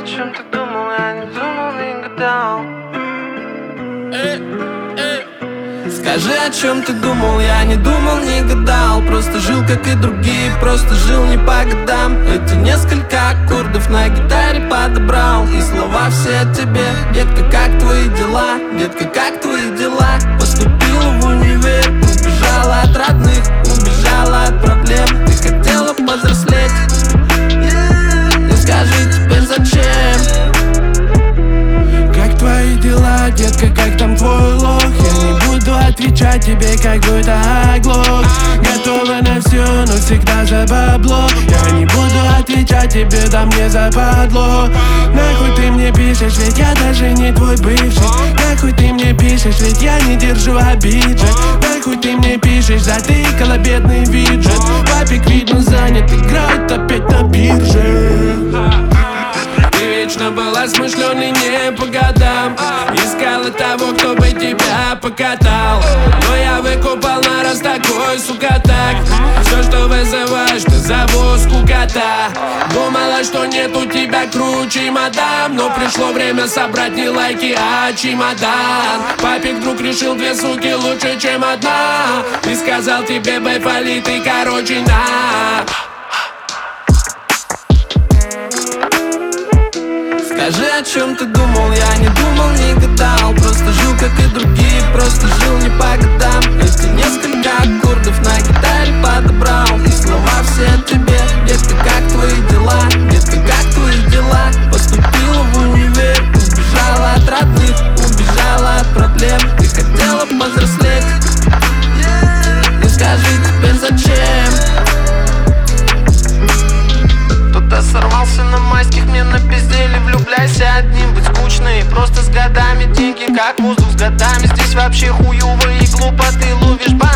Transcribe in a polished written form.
о чем ты думал, я не думал, не гадал. Скажи, о чем ты думал, я не думал, не гадал. Просто жил, как и другие, просто жил не по годам. Эти несколько аккордов на гитаре подобрал, и слова все о тебе. Детка, как твои дела? Детка, как твои дела? Поступила в универ, убежала от родных, убежала от проблем. Ты хотела повзрослеть, и скажи теперь зачем? Как твои дела, детка, как там твой лох? Я не буду отвечать тебе, как будто оглох. Готова на все, но всегда за бабло. Я не буду отвечать тебе, да мне западло. Нахуй ты мне пишешь, ведь я даже не твой бывший. Нахуй ты мне пишешь, ведь я не держу обиды. Нахуй ты мне пишешь, затыкала бедный виджет. Папик, видно, занят, играет опять на бирже. Вечно была смышленой не по годам. Искала того, кто бы тебя покатал. Но я выкупал на раз такой, сука, так. Все, что вызываешь, ты зову скукота. Думала, что нет у тебя круче, мадам. Но пришло время собрать не лайки, а чемодан. Папик вдруг решил две суки лучше, чем одна. И сказал тебе, байфали, ты короче на. Скажи, о чем ты думал, я не думал, не гадал. Просто жил, как и другие, просто жил не по годам. Эти несколько аккордов на гитаре подобрал, и слова все о тебе. Детка, как твои дела? Детка, как твои дела? Поступила в универ, убежала от родных, убежала от проблем. Ты хотела повзрослеть, и скажи теперь зачем? Кто-то сорвался на майских, мне напиздели. Влюбляйся одним, быть скучной. Просто с годами деньги как воздух с годами. Здесь вообще хуёво и глупо, ты ловишь